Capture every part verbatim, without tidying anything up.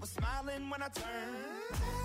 was smiling when I turned.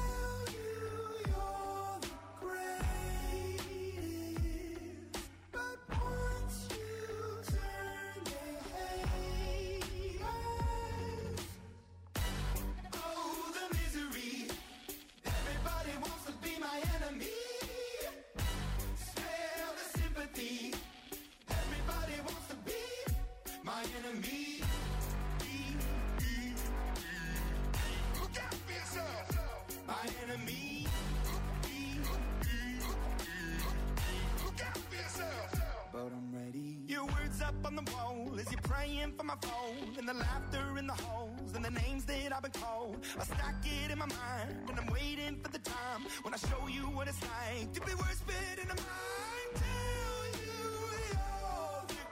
On the wall as you're praying for my phone, and the laughter in the halls and the names that I've been called. I stack it in my mind and I'm waiting for the time when I show you what it's like to be worse fit in a mind. Tell you you're the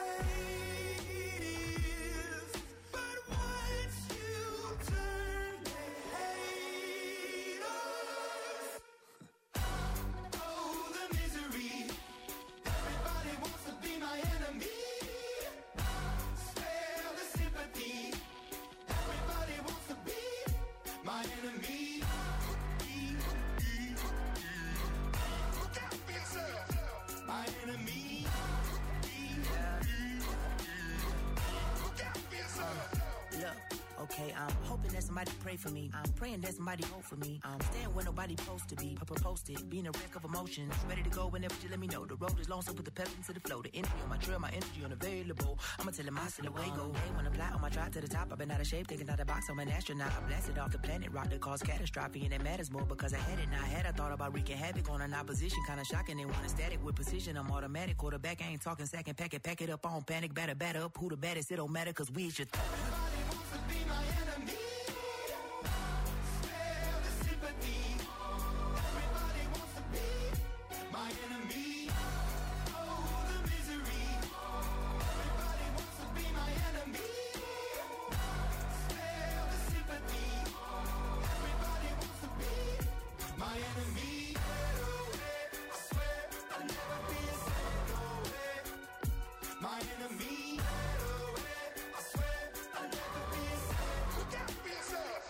greatest, but once you turn they hate us. Oh, the misery. Everybody wants to be my enemy. My enemy. Look out for yourself. My enemy. Look out for yourself. Look. Okay, I'm hoping that somebody pray for me. I'm praying that somebody hope for me. I'm staying where nobody supposed to be. Papa posted, being a wreck of emotions. Ready to go whenever you let me know. The road is long, so put the pedal into the flow. The energy on my trail, my energy unavailable. I'ma tell him I still away go. Hey, when I'm fly on my drive to the top, I've been out of shape, thinking out the box. I'm an astronaut. I blasted off the planet, rock that caused catastrophe, and it matters more because I had it. Now I had I thought about wreaking havoc on an opposition, kinda shocking. They want a static with precision. I'm automatic, quarterback. I ain't talking second pack it, pack it up on panic, batter, batter up. Who the baddest? It don't matter, cause we should. Everybody wants to be my enemy. My enemy, oh the misery. Everybody wants to be my enemy. Spare the sympathy. Everybody wants to be my enemy. I swear I'll never be a second away. My enemy. I swear I'll never be a second. Look out for yourself.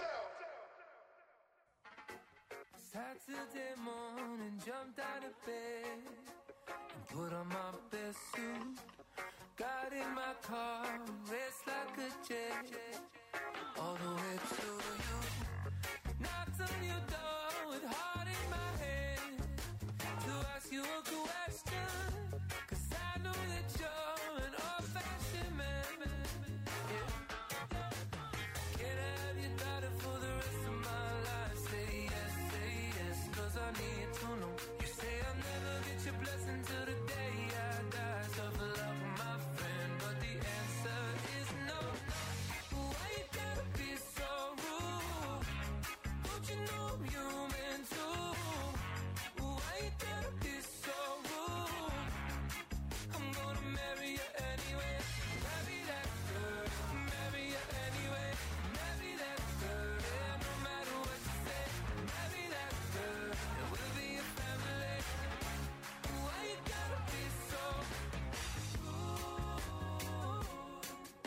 Saturday morning, jumped out of bed and put on my best suit. Got in my car and raced like a jet all the way to you. Knocked on your door with heart in my head to ask you a question, cause I know that you're an old-fashioned man. Yeah. Can I have your daughter for the rest of my life? Say yes, say yes, cause I need to know. You say I'll never get your blessing till the day I die. Suffer love for my friend, but the answer is no. Why you gotta be so rude? Don't you know I'm human too? Why you gotta be so rude? I'm gonna marry you anyway. Marry that girl, marry you anyway. Marry that girl, yeah, no matter what you say. Marry that girl, and we'll be a family. Why you gotta be so rude?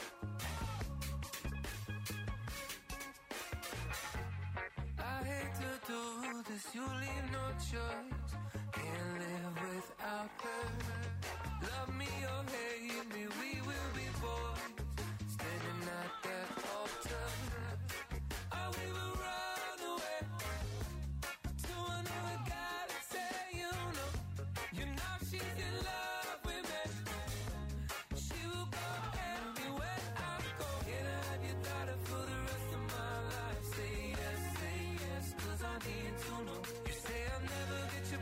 I hate to do this, you leave no choice. Can't live without her. Love me or hate me, we will be boys standing at that altar. Oh, we will run away to another guy that say you know, you know she's in love with me. She will go everywhere I go. Can I have your daughter for the rest of my life? Say yes, say yes, cause I need to know. You say I'll never get your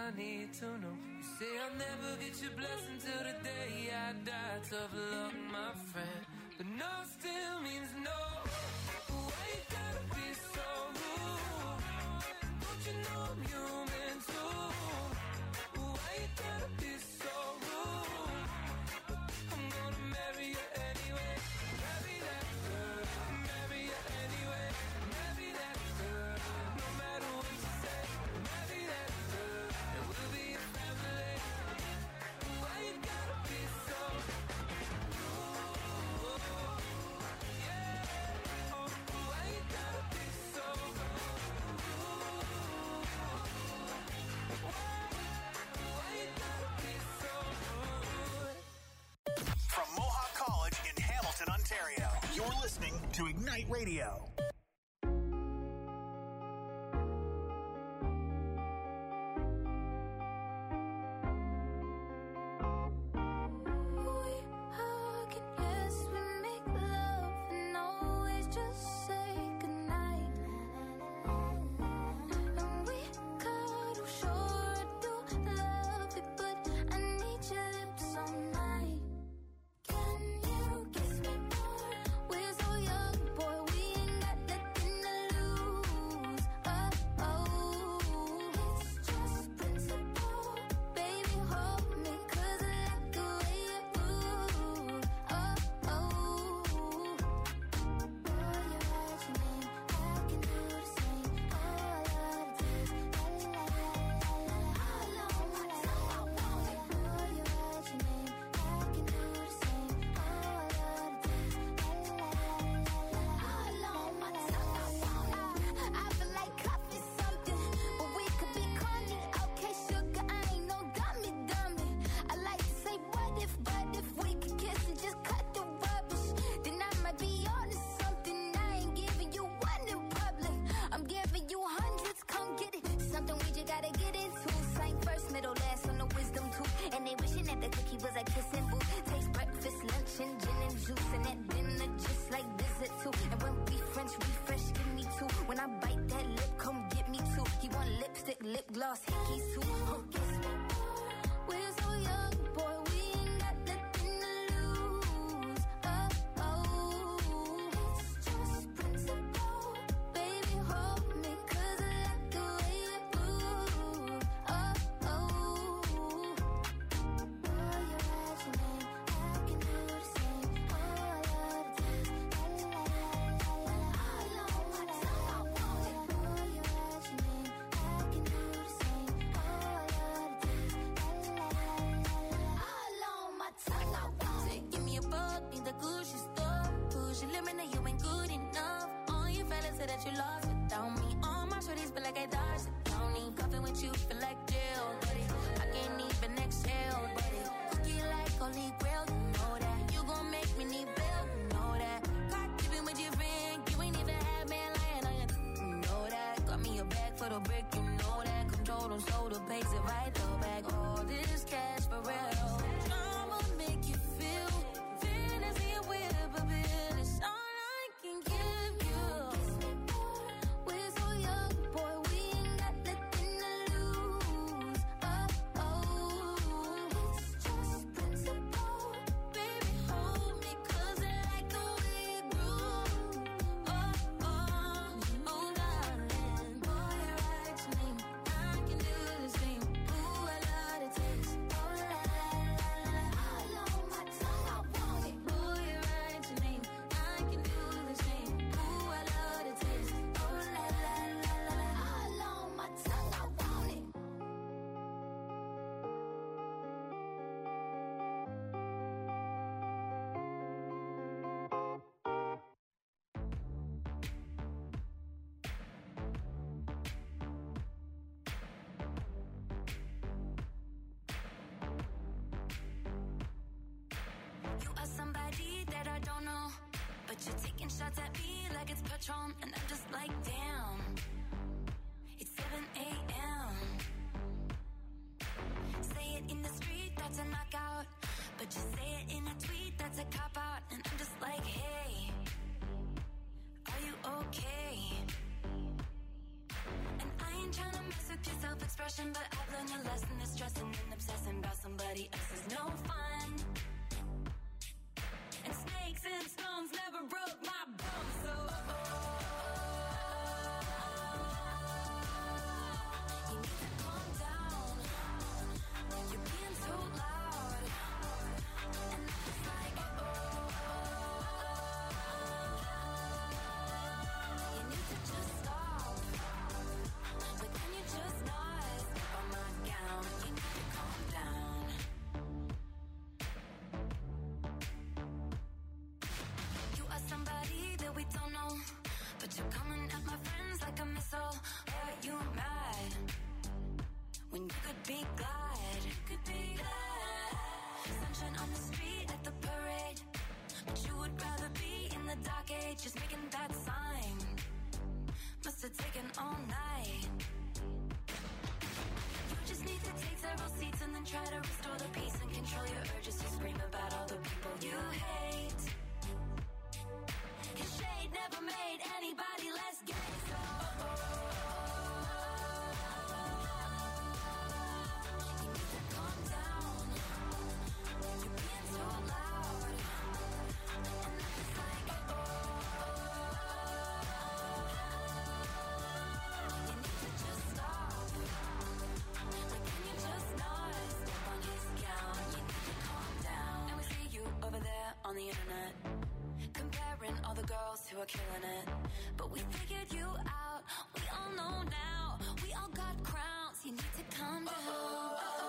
I need to know. You say I'll never get your blessing till the day I die. Tough luck, my friend, but no still means no. Why you gotta be so rude? Don't you know I'm human too? Why you gotta be so rude? I'm gonna marry you anyway. Marry that girl, marry you anyway. Marry that girl, no matter what you say. Marry that girl, and we'll be a family. Why you gotta be so rude? Yeah, oh, why you gotta be so rude? Why you gotta be so rude? From Mohawk College in Hamilton, Ontario, you're listening to Ignite Radio. We hug and yes, we make love and always just say goodnight. And we cuddle, sure I do love it, but I need your lips all night. Can you kiss me more? We're so young, boy, we ain't got nothing to lose. Oh, oh, it's just principle. Baby, hold me, 'cause I like the way you move. Oh, oh, boy, you're right, your name, I can do the same. Oh, I love the taste, la la la la la la. All on my tongue, I want it. Boy, you're right, your name, I can do the same. Oh, I love the taste, la la la la la. All on my tongue, I want it. I feel like coffee something, but we could be corny. Okay, sugar, I ain't no dummy, dummy. I like to say what if, but if we could kiss and just cut the rubbish, then I might be on to something. I ain't giving you one in public, I'm giving you hundreds, come get it. Something we just gotta get into. Same first, middle, last on the wisdom tooth. And they wishing that the cookie was a kissing booth. Taste breakfast, lunch, and gin and juice. And at dinner, just like dessert too. And when we French refresh, give me two. When I bite that lip, come get me two. He want lipstick, lip gloss, hickeys too. Oh, kiss me more. We're so young, boy, we ain't got nothing to lose. Oh, oh, it's just principle. Baby, hold me, 'cause I like the way you move. Oh, oh, boy, you're right, your name, I can do the same. Oh, I love the taste, la la la la la la. All on my tongue, I want it. Boy, you're right, your name, I can do the same. Oh, I love the taste, la la la la la. All on my tongue, I want it. Give me a bug, need the Gucci store. Push your limit, now you ain't good enough. All your fellas say that you lost without me. All my shorties feel like I dodged the county. Coffee with you feel like jail, buddy. I can't even exhale, buddy. Cookie like holy grail, you know that. You gon' make me need bail, you know that. Got keeping with your friend, you ain't even had man lying on you, you know that. Got me a bag for the brick, you know that. Control them, so the pace it right though back. All this cash for real. I'ma make you feel fantasy and whip a bill. It's all I can give you. Kiss me more. We're so young, boy, we ain't got nothing to lose. Oh, oh, it's just principle. Baby, hold me, 'cause I like the way you groove. Oh, oh, oh, darling. Boy, you're right, your name, I can do the same. Ooh, I love the taste. Oh, la la la la la. All on my tongue, I want it. Boy, you're right, your name, I can do the same. Ooh, I love the taste. Oh, la la la la la. All on my tongue, I want it. You are somebody that I don't know, but you're taking shots at me like it's Patron, and I'm just like, damn. It's seven a.m. Say it in the street, that's a knockout, but you say it in a tweet, that's a cop out, and I'm just like, hey, are you okay? And I ain't tryna mess with your self-expression, but I've learn a lesson that stressing and obsessing about somebody else is no fun. And snakes and stones never broke my bones, so you need to calm down. You're being so loud, and it's like you need to just stop. But can you just not step on my gown? You need to calm down. You are somebody that we don't know, but you're coming at my friends like a missile. Are you mad when you could be glad? You could be glad. Sunshine on the street at the parade, but you would rather be in the dark age, just making that sign. Must have taken all night. You just need to take several seats and then try to restore the peace and control your urges to scream about all the people you hate. Cause shade never made anybody less gay, so you need to calm down. You're being so loud, and it's like you need to just stop. Like, can you just not step on his gown? You need to calm down. And we see you over there on the internet, comparing all the girls who are killing it. But we figured you out. We all know now. We all got crowns. You need to calm down.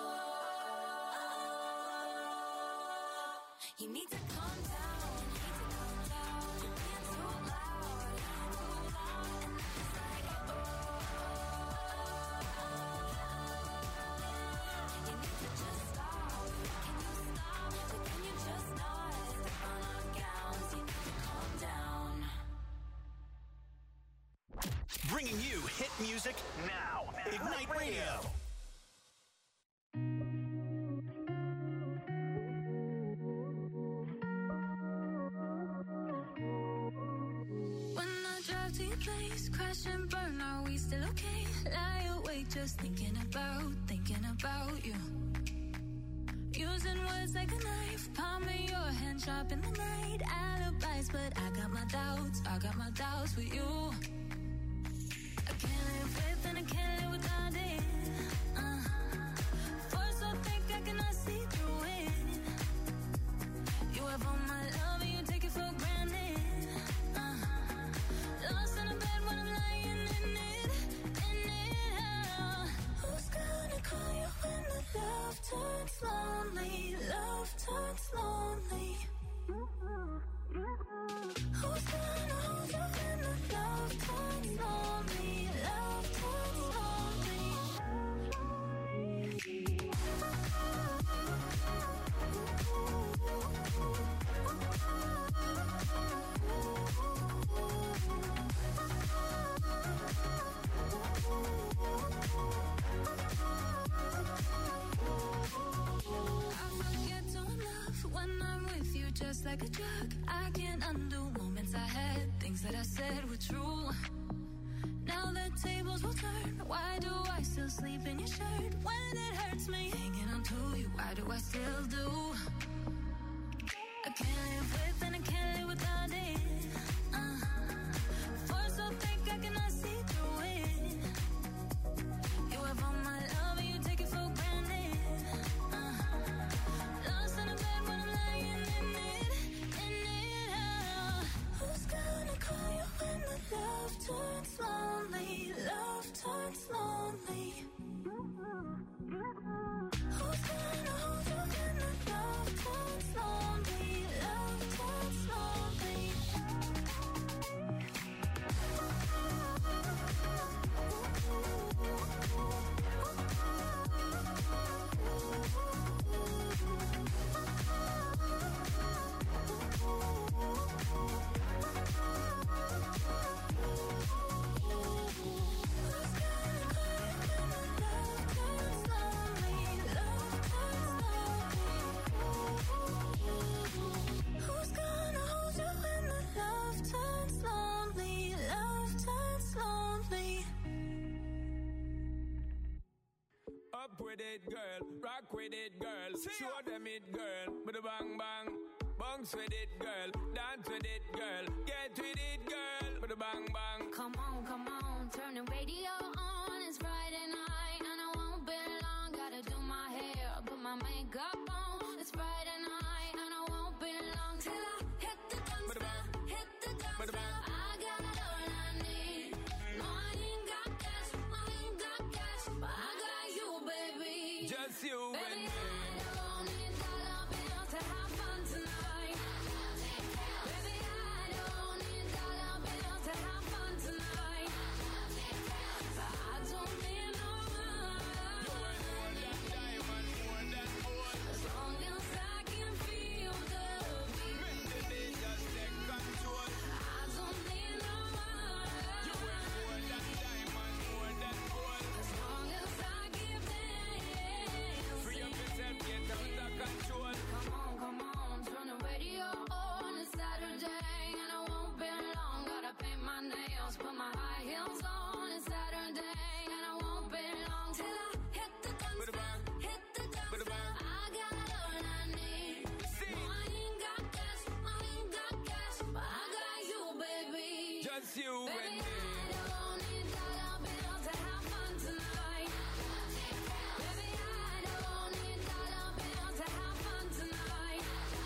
You need to calm down. You need to calm down. You're being too loud. Too loud. And it's like, you need to just stop. Can you stop? But can you just not step on our gowns? You need to calm down. Bringing you hit music now. Ignite Radio. When I drive to your place, crash and burn, are we still okay? Lie awake just thinking about, thinking about you. Using words like a knife, palming your hand sharp in the night. Alibis, but I got my doubts, I got my doubts with you. I can't live with and I can't live without it. Uh, force so thick I cannot see through it. You have all my love and you take it for granted. Uh, lost in a bed when I'm lying in it, in it. Uh, who's gonna call you when the love turns lonely? Love turns lonely. Who's gonna hold you when the love turns lonely? Love turns lonely. I forget to love when I'm with you, just like a drug. I can't undo moments I had, things that I said were true. Now the tables will turn. Why do I still sleep in your shirt when it hurts me? Hanging on to you, why do I still do? I can't live with and I can't live without it. Uh, force so thick I cannot see through it. You have all my love and you take it for granted. Uh, lost in a bed when I'm lying in it, in it. Uh, who's gonna call you when the love turns lonely? Love turns lonely. Who's gonna hold you when the love turns Back with it, girl. Show them it, girl. With a bang bang. Bounce with it, girl. Dance with it, girl. Get with it, girl. With a bang bang. Come on, come on, turn the radio on. It's Friday night and I won't be long. Gotta do my hair, put my makeup on. It's Friday night and I won't be long till I hit the dance floor, hit the dance floor. I got all I need. No, I ain't got cash, I ain't got cash, but I got you, baby. Just you Baby, and me. I don't need dollar bills to have fun tonight. Baby, I don't need dollar bills to have fun tonight. But I don't need no money. You are more than diamond, more than gold. As long as I can feel the beat. Make the day just take control. I don't need no money. You are more than diamond, more than gold. As long as I give dance. Free up yourself, get out of control. Come on, come on, turn the radio on. It's Saturday and I won't be long. Gotta paint my nails, put my high heels on. It's Saturday and I won't be long till I hit the dance With a floor, bang. hit the dance With a floor. bang. I got all I need. See. No, I ain't got cash, I ain't got cash, but I got you, baby. Just you and Baby, me. I don't need dollar bills to have fun tonight. Baby, I don't need dollar bills to have fun tonight.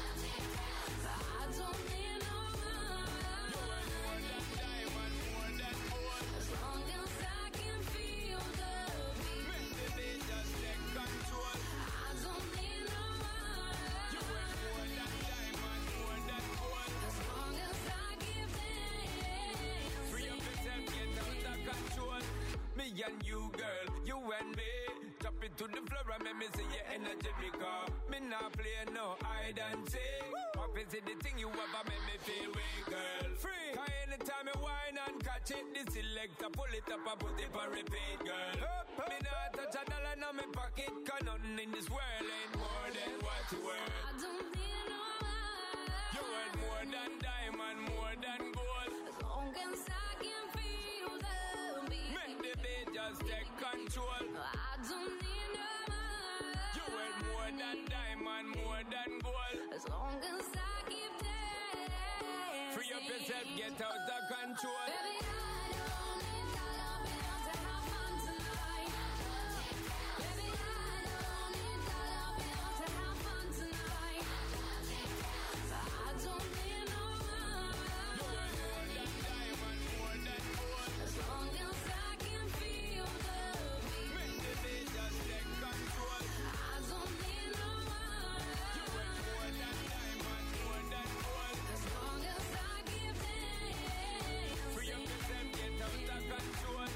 But I don't need no money. You are more than diamond, more than gold. As long as I can feel the beat. Make the day just take control. I don't need no You are money. more than diamond, more than gold. As long as I give dance. Free up yourself, get out of control. Me and you, girl, you and me. Drop it to the floor and make me see your energy because me not play no hide and seek. What is it the thing you ever make me feel weak, girl? Free. Cause anytime you whine and catch it, the selector pull it up and put it on repeat, girl. Me not touch a dollar in my pocket, cause nothing in this world ain't more than what you worth. I don't need no money. You worth more than diamond, more than gold. As long as I can feel the beat. Make the beat just take control. I don't need no money. You worth more than diamond, more than gold. As long as I keep dancing. Free up yourself, get out of control. Baby, I don't need dollar bills to have fun tonight. Baby, I don't need dollar bills to have fun tonight. But I don't need no You money. worth more than diamond, more than gold. As long as I can feel the beat. Make the beat just take control. I don't need no You worth money. more than diamond, more than gold. As long as I give dance. Free up yourself, get out of control.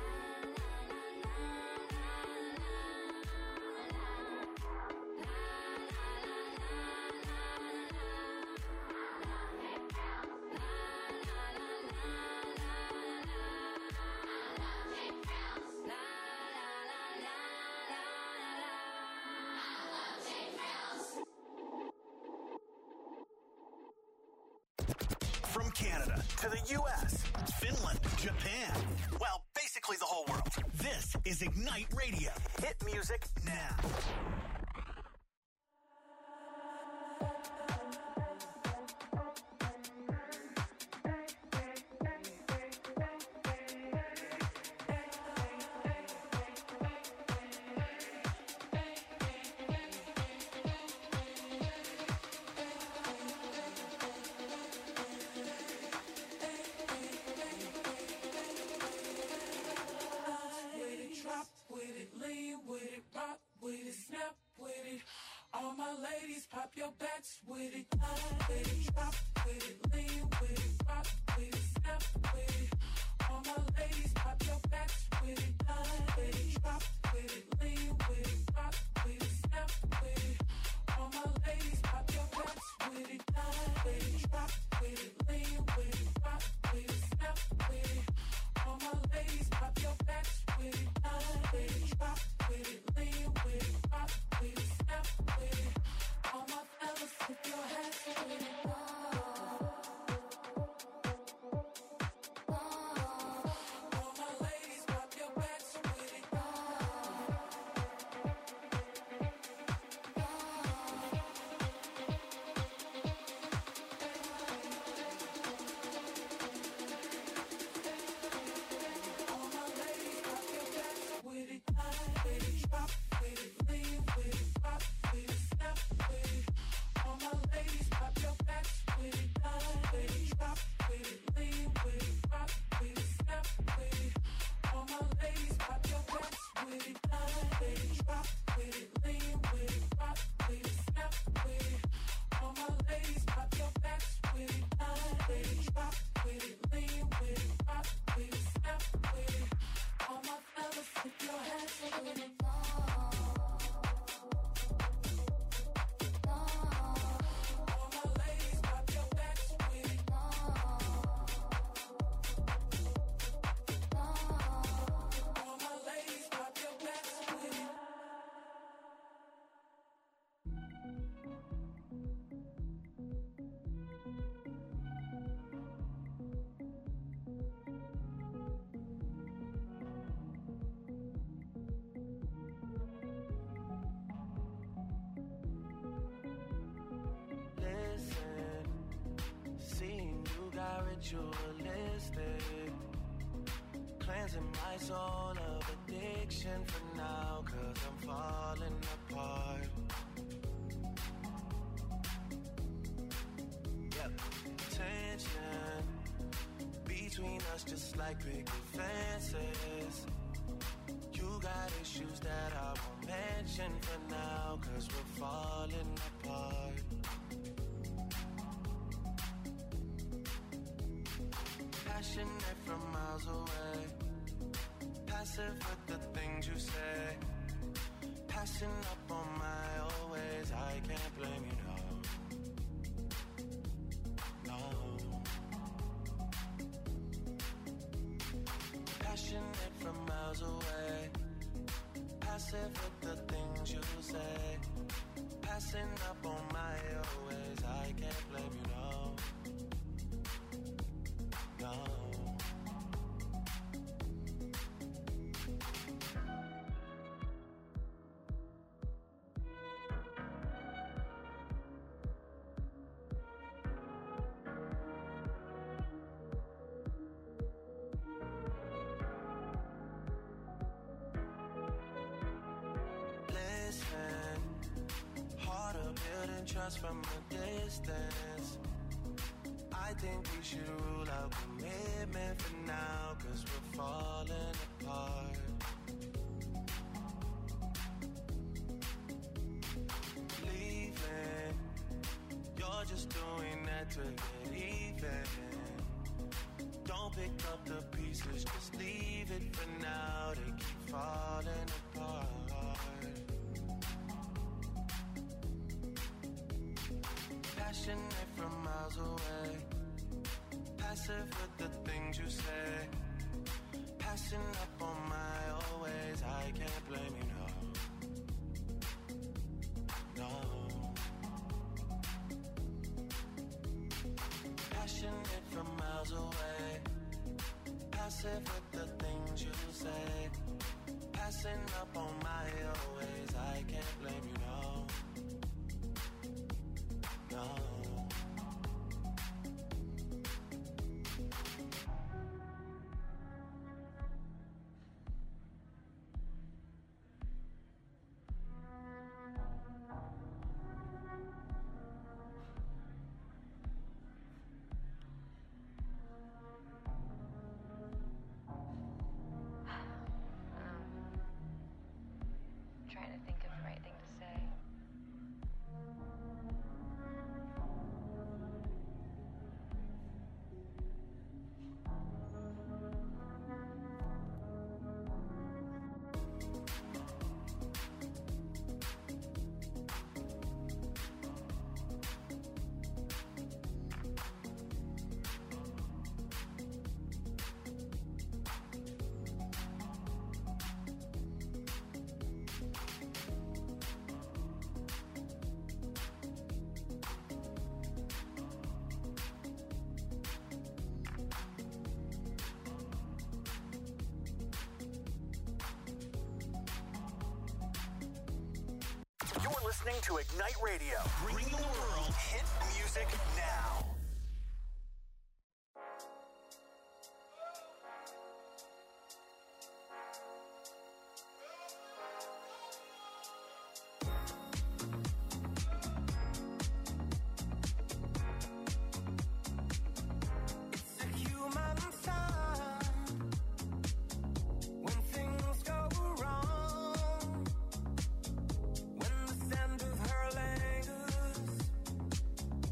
From Canada to the U S, Finland, Japan. Well, basically the whole world. This is Ignite Radio. Hit music now. With it, drop with it, lean with it, rock with it, snap with it. All my ladies, pop your backs with it. With it, drop with it, lean with it, rock with it, snap with it. All my ladies, pop your backs with it. With it, drop with it, lean with it, rock with it, snap with it. All my ladies, pop your backs with it. With it, drop with it, lean with it, rock with it, snap with it. All my ladies, pop your backs with it. With it, drop with it, lean with it, rock with it, snap with it. All my fellas, put your hands with it. All my ladies, pop your backs with it. with it. No. No. All my ladies, pop your backs with it. No. No. All my ladies, pop your backs with it. Listen, seeing you got ritualistic, cleansing my soul of addiction for now, cause I'm falling apart. Yep, tension between us just like picket fences. You got issues that I won't mention for now, cause we're falling apart. Passionate from miles away, passive with the things you say, passing up on my old ways. I can't blame you, no. No. Passionate from miles away, passive with the things you say, passing up on my old ways. I can't blame you, no. No. Listen, harder building trust from a distance. I think we should rule out commitment for now, cause we're falling apart. Leaving, you're just doing that to get even. Don't pick up the pieces, just leave it for now. They keep falling apart. Passionate from miles away, passive with the things you say, passing up on my old ways. I can't blame you, no. No. Passionate from miles away, passive with the things you say, passing up on my old ways. I can't blame you, no. No. Trying to think of the right thing to say. listening to Ignite Radio, bringing the world hit music now. When the sound of her lingers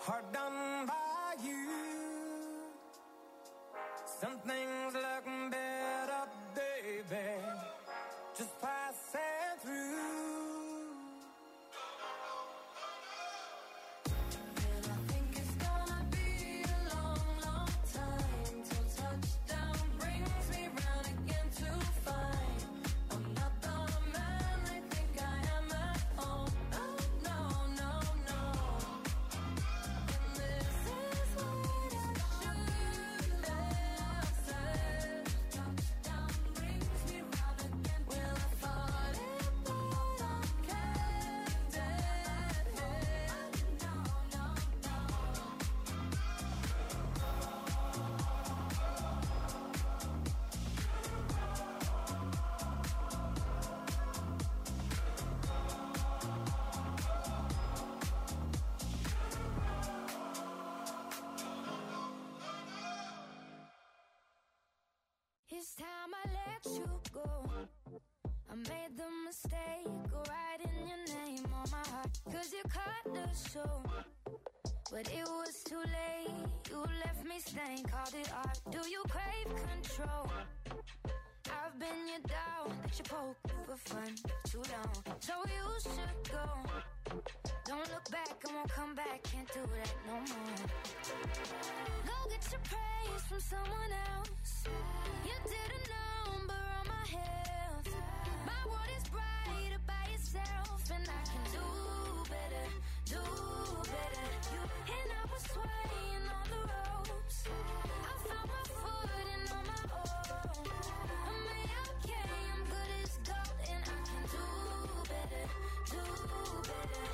hard done by you. Some things look better, baby, just passing through. And I think it's gonna be a long, long time till touchdown brings me round again to find I'm not the man they think I am at home. No, no, no, no. And this is what I should have said. Touchdown brings me round again. Well, I thought it, but I kept dead head. No, no, no. It's time I let you go. I made the mistake of writing your name on my heart. Cause you cut the show, but it was too late. You left me stained, called it art. Do you crave control? I've been your dog that you poke for fun too long. So you should go. Don't look back, I won't come back. Can't do that no more. Go get your praise from someone else. You did a number on my health. My world is brighter by itself, and I can do better, do better. You and I was swaying on the ropes. I found my footing on my own. I'm okay, I'm good as gold, and I can do better, do better.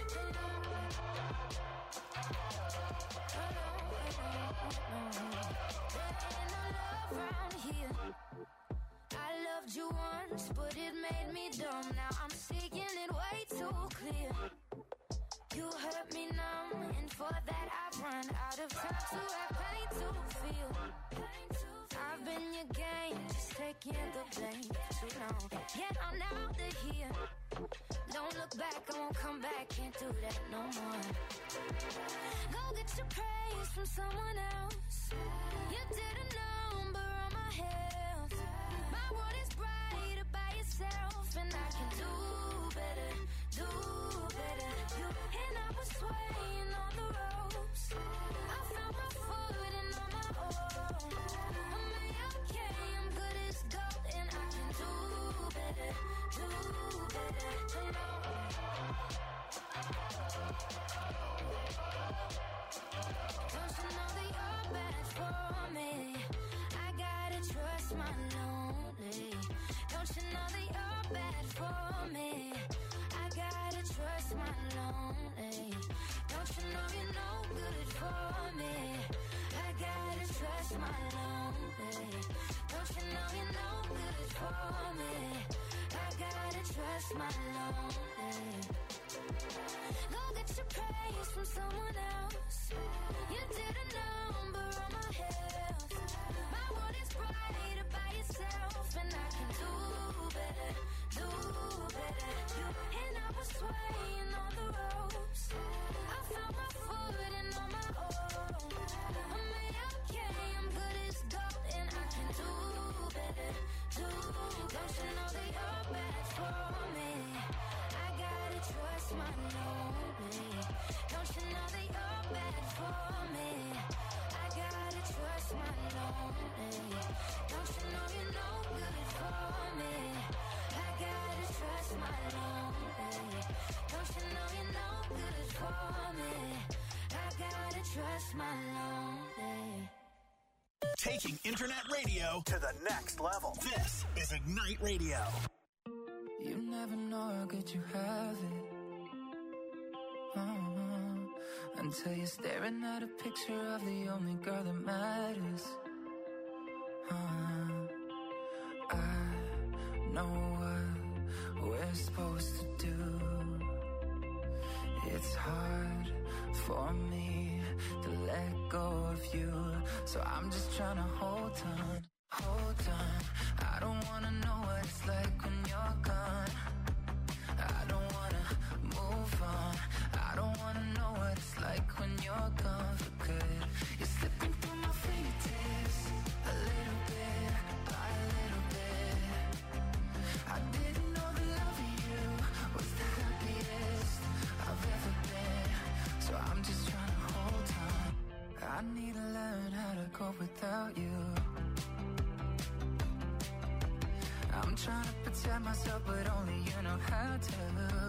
There ain't no love round here. I loved you once, but it made me dumb. Now I'm seeing it way too clear. You hurt me numb, and for that I've run out of time to have pain to feel. I've been your game, just taking the blame for too long. Yet I'm out of here. Don't look back, I won't come back. Can't do that no more. Go get your praise from someone else. You did a number on my health. My world is brighter by itself, and I can do better, do better. You and I was swaying on the ropes. I found my footing on my own. I'm okay, I'm good as gold, and I can do better, do better. Don't you know that you're bad for me? I gotta trust my lonely. Don't you know that you're bad for me? I gotta trust my lonely. Don't you know you're no good for me? I gotta trust my lonely. Don't you know you're no good for me? I gotta trust my lonely. Go get your praise from someone else. You did a number on my health. My world is brighter by itself, and I can do better, do better. You and I was swaying on the ropes. I found my footing on my own. I'm okay, I'm good as gold, and I can do better, do. Don't you know that you're bad for me? I gotta trust my lonely. Don't you know that you're bad for me? I gotta trust my lonely. Don't you know you're no good for me? I gotta trust my lonely. Don't you know you're no good for me? I gotta trust my lonely. Taking internet radio to the next level. This is Ignite Radio. You never know how good you have it. Uh-huh. Until you're staring at a picture of the only girl that matters. Uh-huh. I know what we're supposed to do. It's hard for me to let go of you, so I'm just trying to hold on, hold on. I don't wanna know what it's like when you're gone. I don't wanna move on. I don't wanna know what it's like when you're gone. more without you. I'm trying to protect myself, but only you know how to.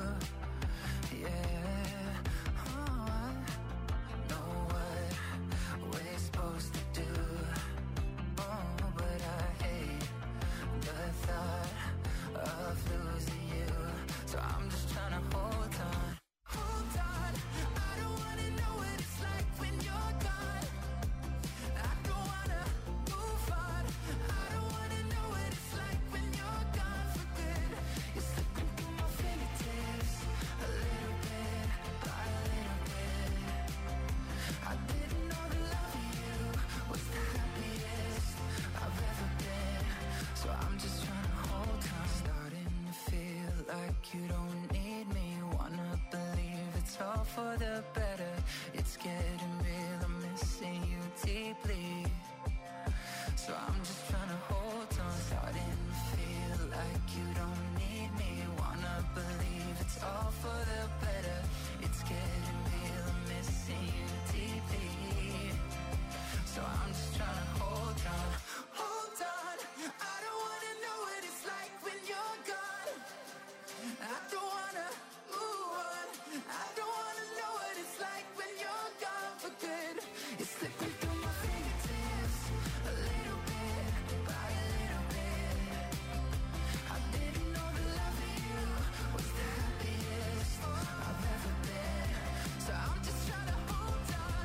Yeah, oh, I know what we're supposed to do. Oh, but I hate the thought of losing you. So I'm just trying to hold on. Hold on, I don't wanna know what it's like when you're gone. I don't wanna move on. I don't wanna know what it's like when you're gone for good. You're slipping through my fingertips, a little bit by a little bit. I didn't know the love of you was the happiest I've ever been. So I'm just trying to hold on. Starting to feel like you don't need me. Wanna believe it's all for the better. It's getting real, I'm missing you deeply. So I'm just trying to hold on. Starting to feel like you don't need me. Wanna believe it's all for the better. It's getting real, I'm missing you deeply. So I'm just trying to hold on. Hold on, I don't wanna know what it's like when you're gone. I don't wanna move on. I don't wanna know what it's like when you're gone for good. It's slipping through my fingertips, a little bit by a little bit. I didn't know the love of you was the happiest I've ever been. So I'm just trying to hold on.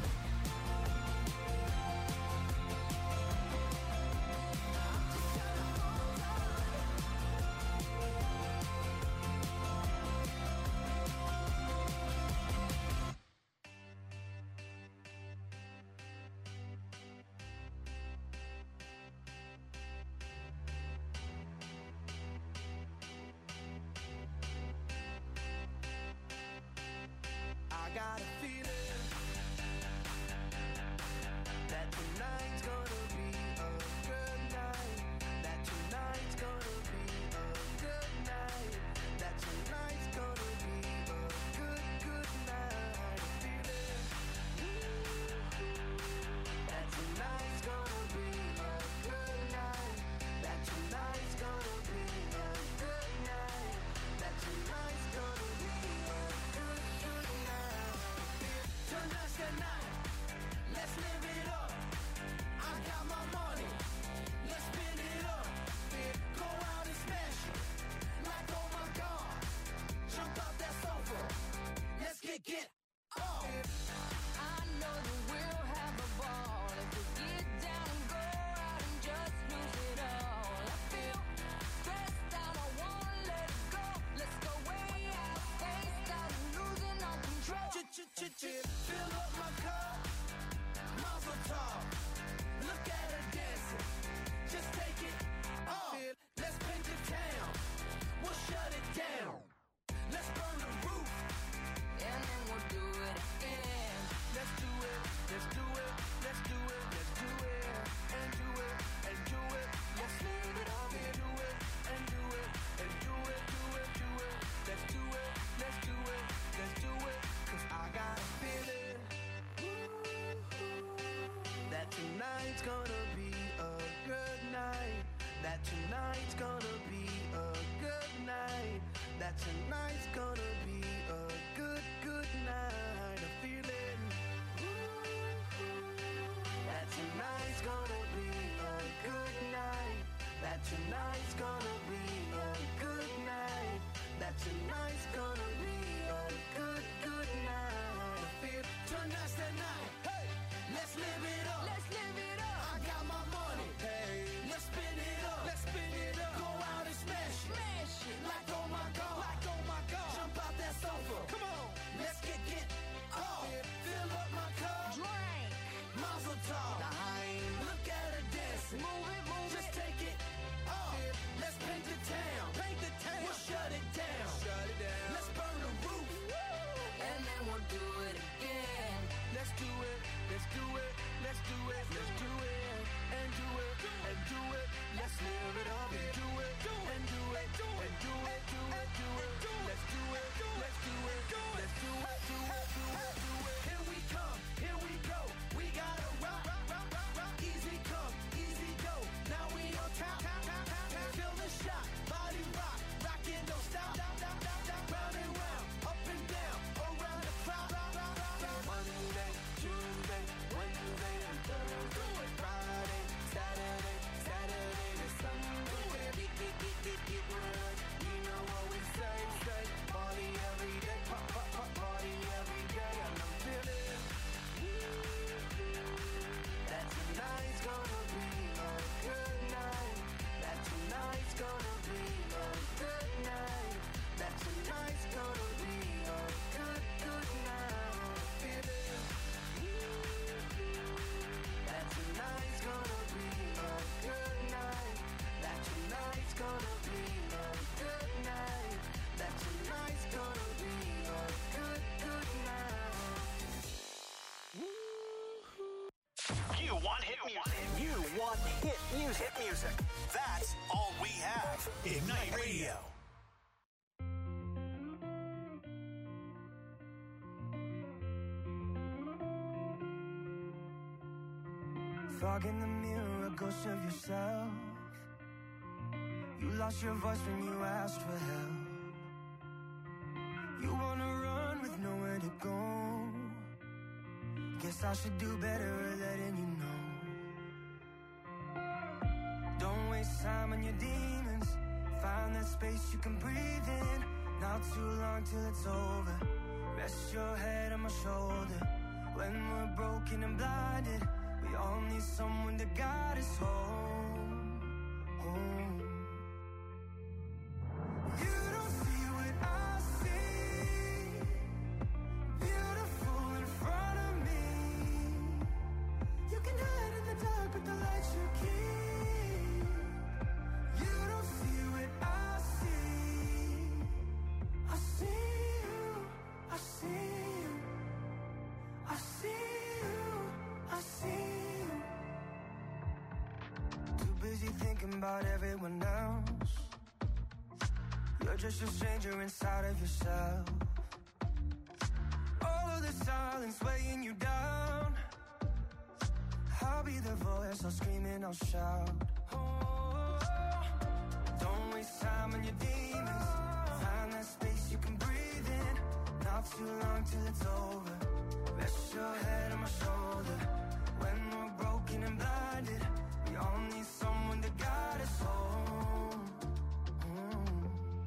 I got a feeling that tonight's gonna be a good night. That tonight's gonna be a good night. That tonight's gonna be a good, good night. A feeling that tonight's gonna be a good night. That tonight's gonna be a good night. That tonight's gonna be a good, good night. Tonight's the night. Let's live it up. I got my money. Let's spin it up. Go out and smash it. Like, oh my God. Jump out that sofa. Let's get get up. I know that we'll have a ball if we get down and go out and just lose it all. I feel stressed out, I wanna let it go. Let's go way out, spaced out and losing all control. Ch-ch-ch-ch. Fill up my cup. Mazel tov. Look at her dancing. Just take it off. Let's paint the town. We'll shut it down. Let's burn the roof. And then we'll do it again. Let's do it. Let's do it. Let's do it. Let's do it. And do it. And do it. Let's live it up and do it. And do it. And do it. Do it. Do it. Let's do it. Let's do it. Let's do it. 'Cause I got a feeling that tonight's gonna be a good night. That tonight's gonna be a good night. That tonight's gonna be a good, good night. A feeling that tonight's gonna be a good night. That tonight's gonna be a good night. That tonight's gonna be a good, good night. I feel tonight's the night. Hey, let's live it up. Let's live it up. I got my money. Hey, let's spin it up. Let's spin it up. Go out and smash it. Smash it. Like oh my God. Like oh my God. Jump out music. Hit music. That's all we have. Ignite Radio. Fog in the mirror, a ghost of yourself. You lost your voice when you asked for help. You wanna run with nowhere to go. Guess I should do better at letting you know. Don't waste time on your demons. Find that space you can breathe in. Not too long till it's over. Rest your head on my shoulder. When we're broken and blinded, we all need someone to guide us home, home. You don't see what I see. Beautiful in front of me. You can hide in the dark, but the light you keep. You don't see what I see. I see you, I see you, I see you, I see you. Too busy thinking about everyone else. You're just a stranger inside of yourself. All of the silence weighing you down. I'll be the voice, I'll scream and I'll shout. Oh, don't waste time on your demons. Find that space you can breathe in. Not too long till it's over. Rest your head on my shoulder. When we're broken and blinded, we all need someone to guide us home. Mm.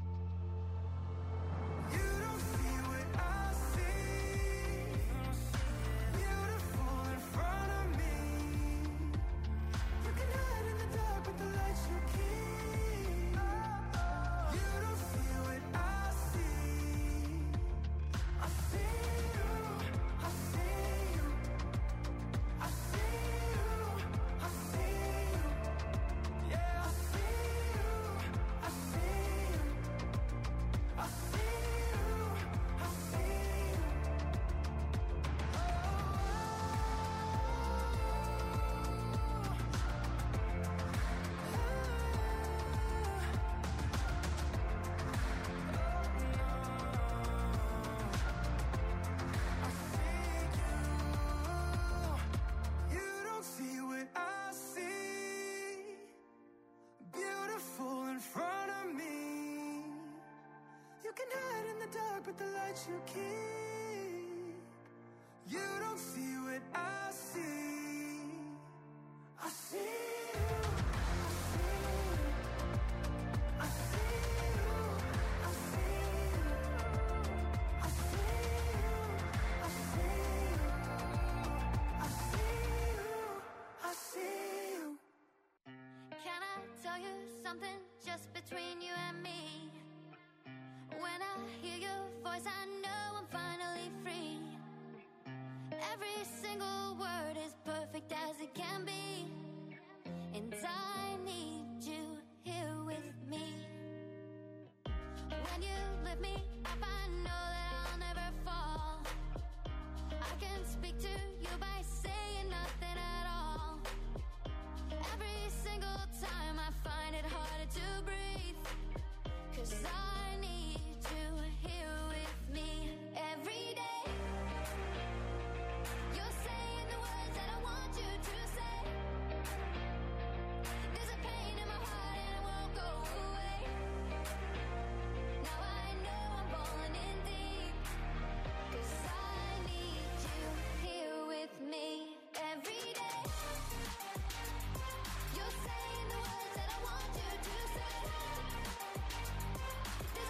You don't see what I see. Beautiful in front of me. You can hide in the dark, but the light you keep. You don't see what I see. I see you, I see you, I see you, I see you. Yeah, I see you, I see you, I see you, I see you. You don't see what I see. Beautiful in front of me. You can hide in the dark, but the light you keep. You don't see what I see. I see you. I see you. I see you. I see you. I see you. I see you. I see you. Can I tell you something just between you and me? When I hear your voice, I know I'm finally free. Every single word is perfect as it can be. And I need you here with me. When you lift me up, I know that I'll never fall. I can speak to you by saying nothing at all. Every single time I find it harder to breathe. 'Cause I need you here with me every day. You're saying the words that I want you to say. There's a pain in my heart and it won't go away. Now I know I'm falling in deep. 'Cause I need you here with me every day. You're saying the words that I want you to say. There's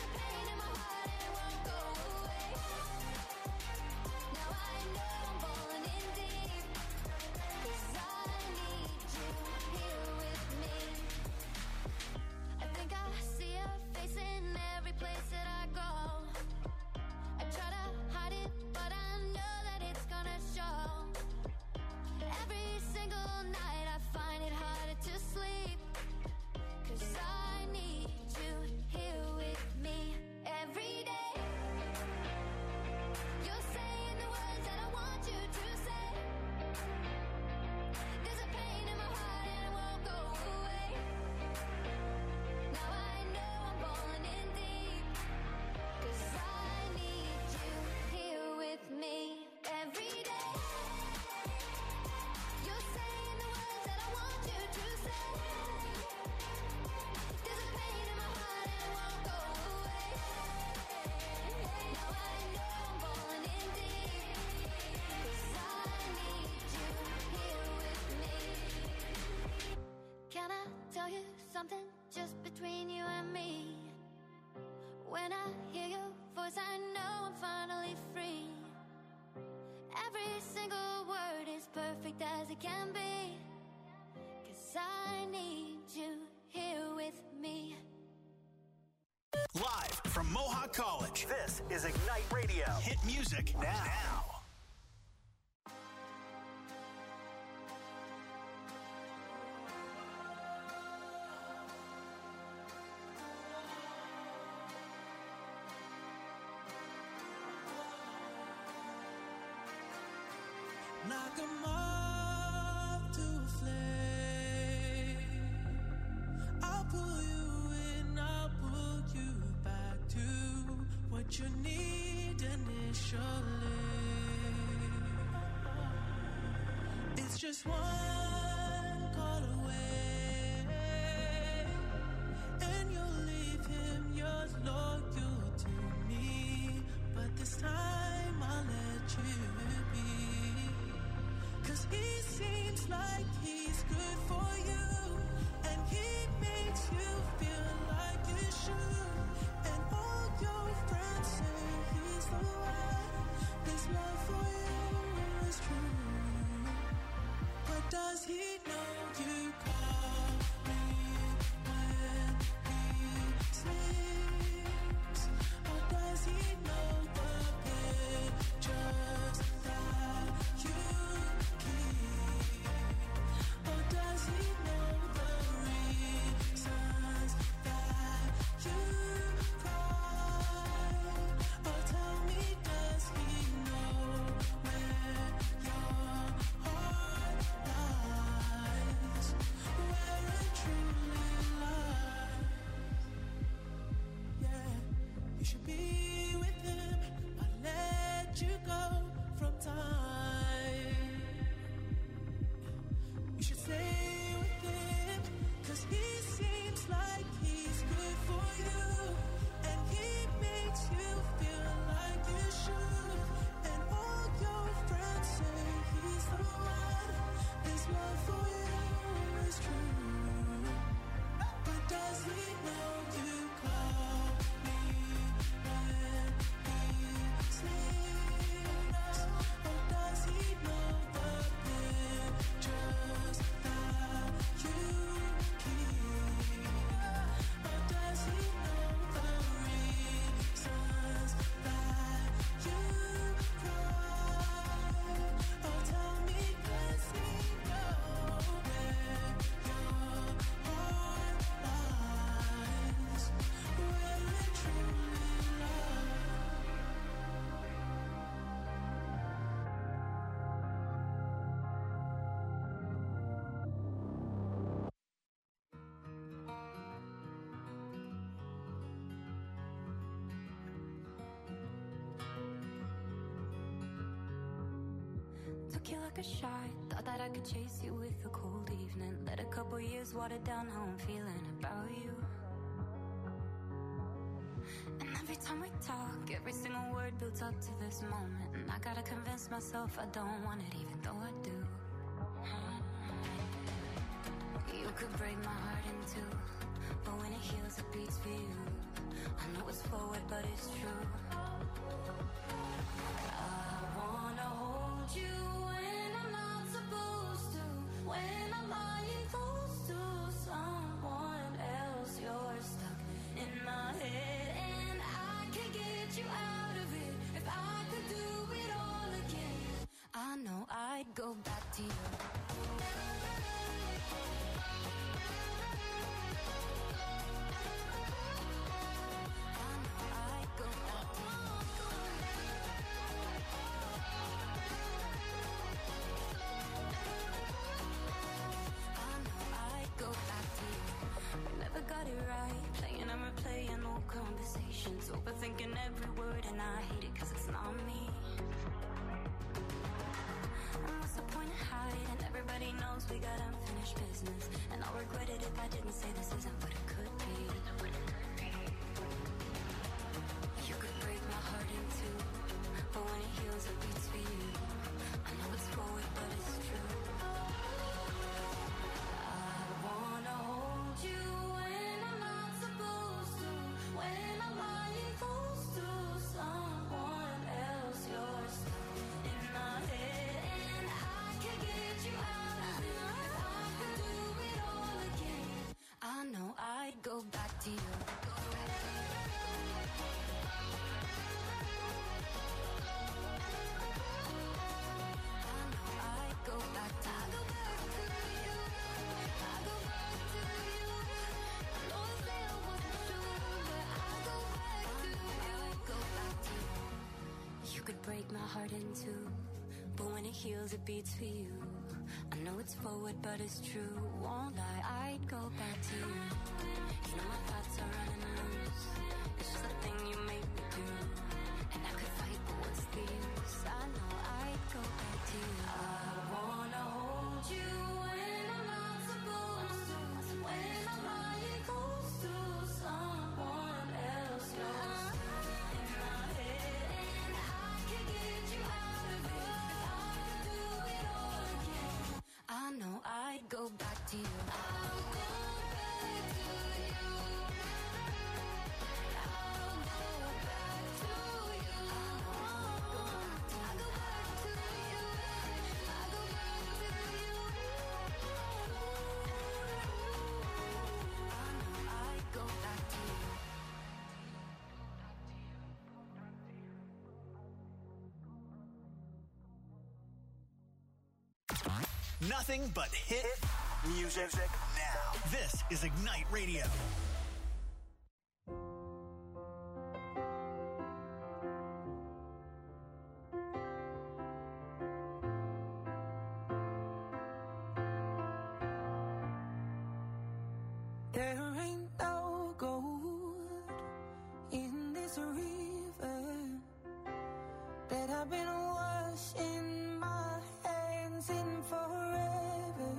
perfect as it can be. Cause I need you here with me. Live from Mohawk College, this is Ignite Radio. Hit music now. now. Knock 'em off to a flame. I'll pull you in, I'll pull you back to what you need initially. It's just one call away, and you'll leave him yours loyal to me. But this time I'll let you be. Cause he seems like he's good for you, and he makes you feel like you should. And all your friends say he's the one. This love for you is true. But does he know you call me when he sleeps? Or does he know the pictures that you or does he know the reasons that you cry? Or tell me, does he know where your heart lies? Where it truly lies? Yeah, you should be with him, but let you go from time. You should stay with him, cause he seems like he's good for you, and he makes you feel like you should. And all your friends say he's the one. His love for you is true. But does he know you call me when he sleeps? Or does he know the pictures that you keep? Or does he know the reasons that you cry? Or tell me, does he know where your heart lies? Where it truly lies? Took you like a shot, thought that I could chase you with a cold evening. Let a couple years water down how I'm feeling about you. And every time we talk, every single word builds up to this moment. And I gotta convince myself I don't want it, even though I do. You could break my heart in two, but when it heals, it beats for you. I know it's forward, but it's true. I wanna hold you when I'm not supposed to, when I'm lying close to someone else. You're stuck in my head, and I can't get you out of it. If I could do it all again, I know I'd go back to you. Got it right, playing and replaying old conversations, overthinking every word, and I hate it cause it's not me. And what's the point of hiding? Everybody knows we got unfinished business, and I'll regret it if I didn't say this isn't what it could be. You could break my heart in two, but when it heals it beats for you. I know it's forward but it's true. I wanna hold you when I'm not supposed to, when I'm lying close to someone else. You're stuck in my head, and I can't get you my heart in two, but when it heals it beats for you. I know it's forward but it's true, won't lie, I'd go back to you. You know my thoughts are running loose, it's just a thing you make me do. And I could fight but what's the use, I know I'd go back to you. I wanna hold you when I'm not supposed to, when my body goes to someone else, yours in my head, and I can get you out of it. I could do it all again. I know I'd go back to you. I'll go back to you. I'll go back to you. I'll go back to you. I'll go back to you. I know I'd go back to you. Nothing but hit music now. This is Ignite Radio. There ain't no gold in this river that I've been washing my hands in forever.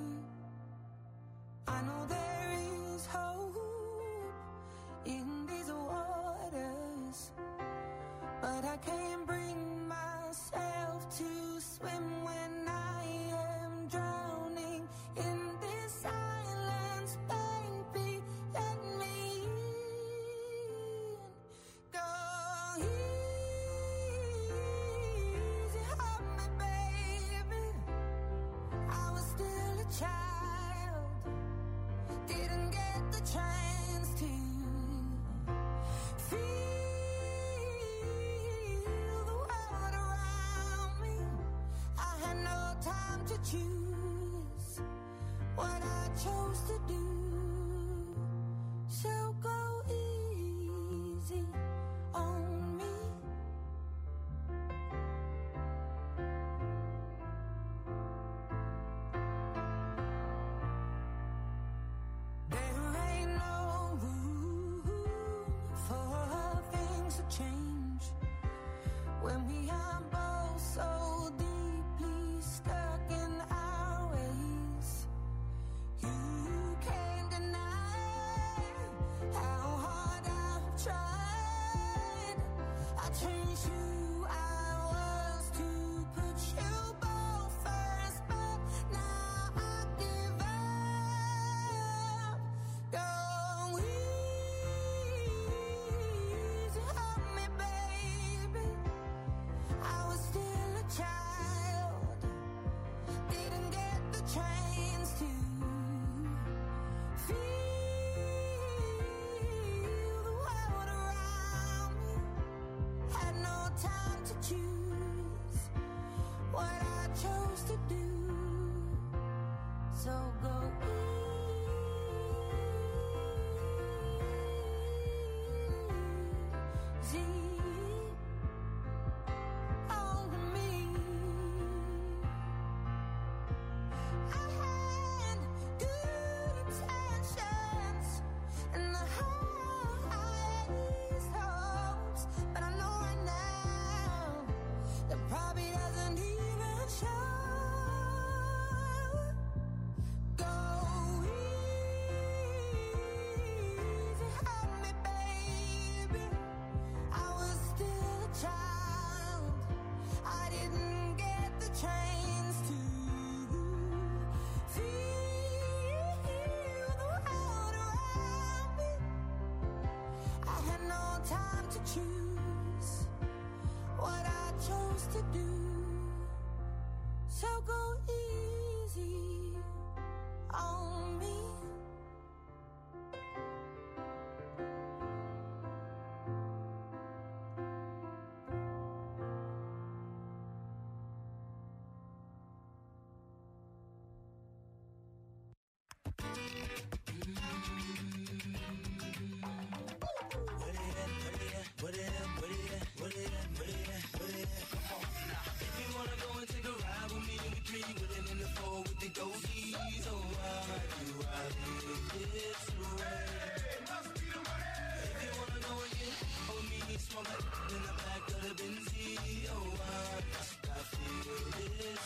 I know there is hope in these waters, but I can't bring myself to swim when I am drowning in this silence. Baby, let me in. Go easy on me, baby. I was still a child, didn't get the chance to feel the world around me. I had no time to choose what I chose to do. So go easy on me. There ain't no room for things to change when we are both so deeply stuck in our ways. You can't deny how hard I've tried. I changed who I was to put you both first, but now I give up. Go easy on me, baby. I was still a child, didn't get the chance to feel the world around me. Had no time to choose what I chose to do. So go easy on me. I had good intentions and the highest hopes, but I know right now that probably doesn't even show. Go easy on me, baby. I was still a child, I didn't get the chance to feel the world around me. I had no time to choose what I chose to do. So go easy on me. Put it in, put it in, put it in, put it in, put it in, put it in. Come on now. this way. Must be the money. If you wanna go and get on me, smoke it in the back of the Benz. Oh, I feel this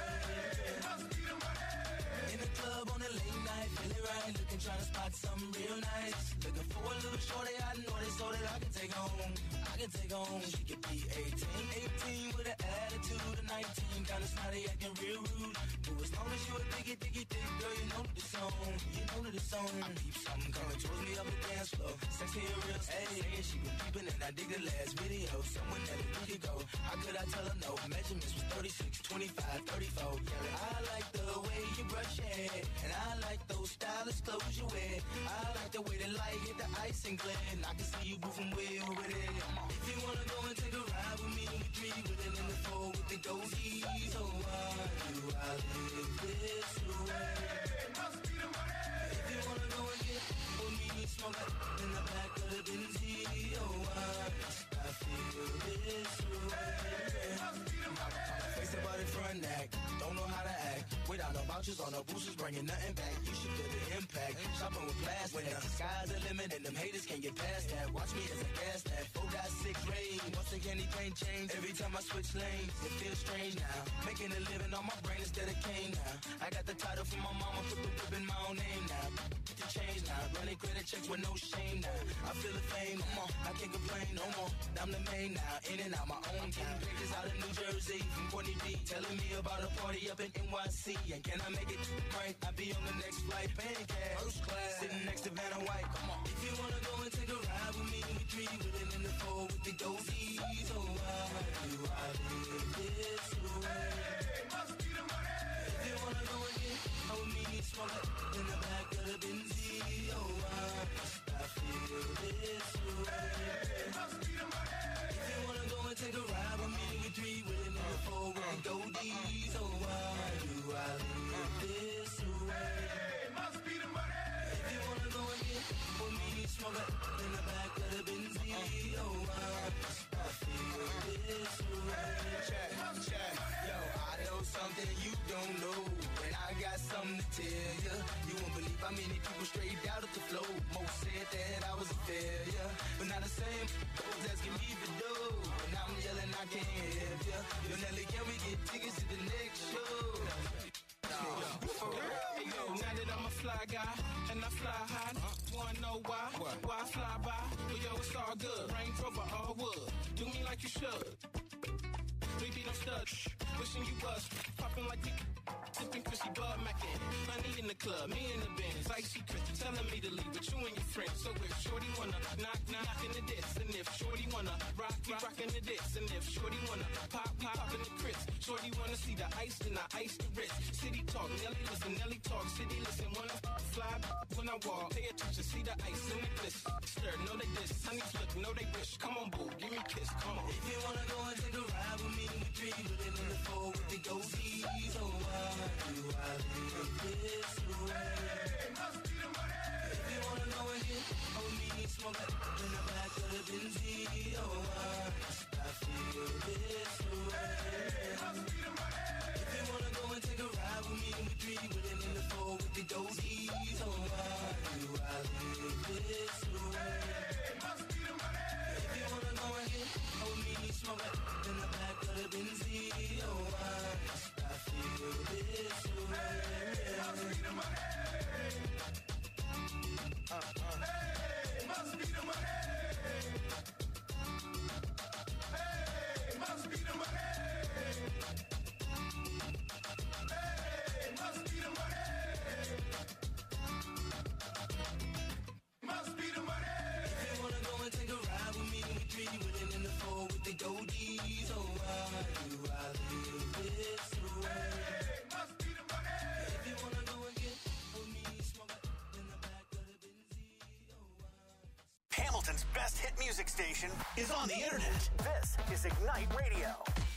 way. Must be the money. In the club on a late night, feeling right, looking, trying to spot something real nice. Looking for a little shorty, I know this so that I can take home. I can take home. She could be eighteen, eighteen with an attitude of nineteen, kinda snotty, acting real rude. But as long as you a diggy, diggy, dick, girl, you know the song. You know the song. I keep something coming towards me up the dance floor. Sexy and real, hey, she been peeping and I dig the last video. Someone that we could go. How could I tell her no? Measurements was thirty-six, twenty-five, thirty-four. Yeah, I like the way you brush your hair, and I like those stylish clothes you wear. I like the way the light hit the ice and glare, and I can see you moving way over there. If you wanna go and take a ride with me, we three with it in the four with the goatees. Oh, why do I live this way? Must be the money. If you wanna go and get with me, smoke it in the back of the Benz. Oh, why I feel this way. Must be the money. Face about it front act, don't know how to act. Without no vouchers on no boosters, bringing nothing back. You should feel the impact. Shopping with plastic. When the sky's the limit and them haters can't get past that. Watch me as I gas that. Four got six range. Once again, anything change. Every time I switch lanes, it feels strange now. Making a living on my brain instead of cane now. I got the title from my mama, put the whip in my own name now. Get the change now. Running credit checks with no shame now. I feel the fame, come on. I can't complain no more. I'm the main now. In and out my own town. Pictures out of New Jersey from Courtney B. Telling me about a party up in N Y C. And can I make it right? I'll be on the next flight. Paying cash. First class. Sitting next to Vanna White. Come on. If you wanna go and take a ride with me, we three with it in the four with the goatees. Oh, why do I live this way? Must be the money. If you wanna go and get on me, smoke it in the back of the Benz. Oh, why I feel this way. Must be the money. If you wanna go and take a ride with me, we three with it in the four with the goatees. Oh, why do I live this way? Must be the money. If you wanna go and get with me, smoke it in the back of the Benz. Oh, why I feel this way. Check, check. Yo, I know something you don't know, and I got something to tell you. You won't believe how many people straight out of the flow. Most said that I was a failure, but not the same. Those asking me for dough, and I'm yelling I can't help ya. Yo, Nelly, can we get tickets to the next show? No. For real? Hey, yo, now that I'm a fly guy, and I fly high, wanna know why? Why I fly by? Well, yo, it's all good. Range Rover, all wood. Do me like you should. Baby, don't studs. Wishing you was popping like you. Sipping Chrissy Bud Mackin. Honey in the club, me in the Benz. Icy Chris telling me to leave with you and your friends. So if Shorty wanna knock, knock in the diss, and if Shorty wanna rock, we rockin' the diss, and if Shorty wanna pop, we poppin' the Chris. Shorty wanna see the ice, then I ice the wrist. City talk, Nelly listen, Nelly talk, city listen. When I fly, when I walk, pay attention, see the ice in the bliss. Stir, know they diss, honey's look, know they wish. Come on, boo, give me a kiss, come on. If you wanna go and take a ride with me, we three with it in the four with the goatees. Oh, why do I live this way? Must be the money. If you wanna go and get on me, smoke it in the back of the Benz. Oh, why I feel this way? Must be the money. If you wanna go and take a ride with me, we three with it in the four with the goatees. Oh, why do I live this way? Must be the money. If you wanna go and get on me, smoke it in the back of the Benz. Oh, why I feel this way? Must be the money. Uh, uh. Hey, must be the money. Hey, must be the money. Hey, must be the money. Must be the money. If you wanna go and take a ride with me, we three with it in the four with the goatees. Oh, why do I live this way? Must be the money. If you wanna go and get with me, smoke it in the back of the Benz. Hamilton's best hit music station is on the internet. This is Ignite Radio.